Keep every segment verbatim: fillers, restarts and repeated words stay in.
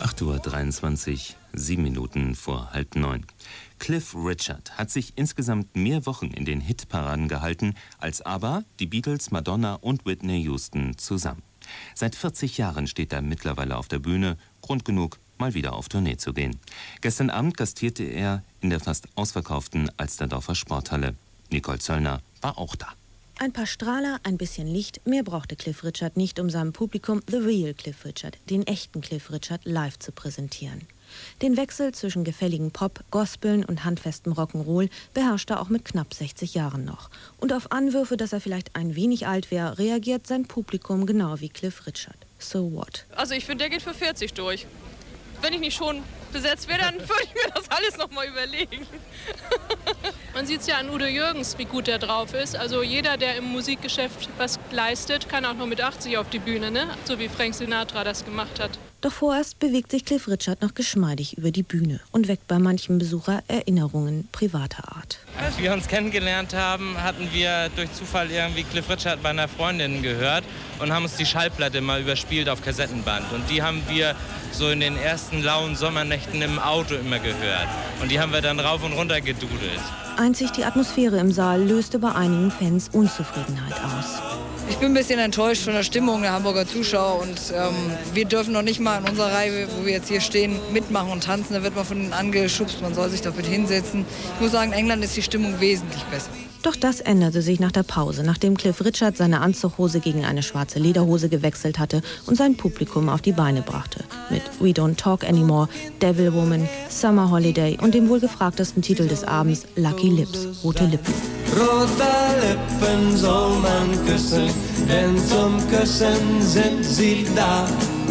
acht Uhr dreiundzwanzig, sieben Minuten vor halb neun. Cliff Richard hat sich insgesamt mehr Wochen in den Hitparaden gehalten als ABBA, die Beatles, Madonna und Whitney Houston zusammen. Seit vierzig Jahren steht er mittlerweile auf der Bühne, Grund genug, mal wieder auf Tournee zu gehen. Gestern Abend gastierte er in der fast ausverkauften Alsterdorfer Sporthalle. Nicole Zöllner war auch da. Ein paar Strahler, ein bisschen Licht, mehr brauchte Cliff Richard nicht, um seinem Publikum The Real Cliff Richard, den echten Cliff Richard, live zu präsentieren. Den Wechsel zwischen gefälligen Pop, Gospeln und handfestem Rock'n'Roll beherrscht er auch mit knapp sechzig Jahren noch. Und auf Anwürfe, dass er vielleicht ein wenig alt wäre, reagiert sein Publikum genau wie Cliff Richard. So what? Also ich finde, der geht für vierzig durch. Wenn ich nicht schon besetzt wäre, dann würde ich mir das alles noch mal überlegen. Man sieht es ja an Udo Jürgens, wie gut er drauf ist. Also jeder, der im Musikgeschäft was leistet, kann auch noch mit achtzig auf die Bühne, ne? So wie Frank Sinatra das gemacht hat. Doch vorerst bewegt sich Cliff Richard noch geschmeidig über die Bühne und weckt bei manchem Besucher Erinnerungen privater Art. Als wir uns kennengelernt haben, hatten wir durch Zufall irgendwie Cliff Richard bei einer Freundin gehört und haben uns die Schallplatte mal überspielt auf Kassettenband. Und die haben wir so in den ersten lauen Sommernächten im Auto immer gehört. Und die haben wir dann rauf und runter gedudelt. Einzig die Atmosphäre im Saal löste bei einigen Fans Unzufriedenheit aus. Ich bin ein bisschen enttäuscht von der Stimmung der Hamburger Zuschauer und ähm, wir dürfen noch nicht mal in unserer Reihe, wo wir jetzt hier stehen, mitmachen und tanzen. Da wird man von ihnen angeschubst, man soll sich doch bitte hinsetzen. Ich muss sagen, in England ist die Stimmung wesentlich besser. Doch das änderte sich nach der Pause, nachdem Cliff Richard seine Anzughose gegen eine schwarze Lederhose gewechselt hatte und sein Publikum auf die Beine brachte. Mit We Don't Talk Anymore, Devil Woman, Summer Holiday und dem wohl gefragtesten Titel des Abends, Lucky Lips, rote Lippen. Rote Lippen soll man küssen, denn zum Küssen sind sie da.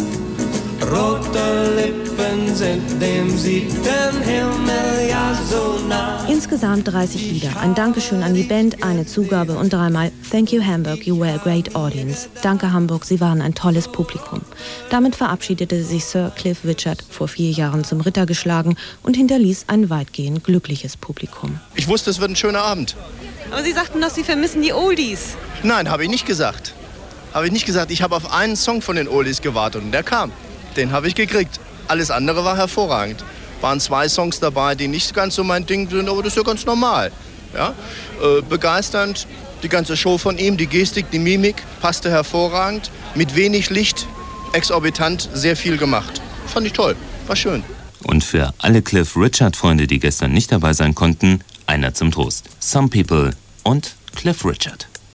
Rote Lippen sind dem siebten Himmel ja so nah. Insgesamt dreißig Lieder, ein Dankeschön an die Band, eine Zugabe und dreimal Thank you Hamburg, you were a great audience. Danke Hamburg, Sie waren ein tolles Publikum. Damit verabschiedete sich Sir Cliff Richard, vor vier Jahren zum Ritter geschlagen, und hinterließ ein weitgehend glückliches Publikum. Ich wusste, es wird ein schöner Abend. Aber Sie sagten doch, Sie vermissen die Oldies. Nein, habe ich nicht gesagt. Habe ich nicht gesagt. Ich habe auf einen Song von den Oldies gewartet und der kam. Den habe ich gekriegt. Alles andere war hervorragend. Waren zwei Songs dabei, die nicht ganz so mein Ding sind, aber das ist ja ganz normal. Ja? Äh, begeisternd, die ganze Show von ihm, die Gestik, die Mimik, passte hervorragend. Mit wenig Licht, exorbitant, sehr viel gemacht. Fand ich toll, war schön. Und für alle Cliff Richard-Freunde, die gestern nicht dabei sein konnten, einer zum Trost. Some People und Cliff Richard.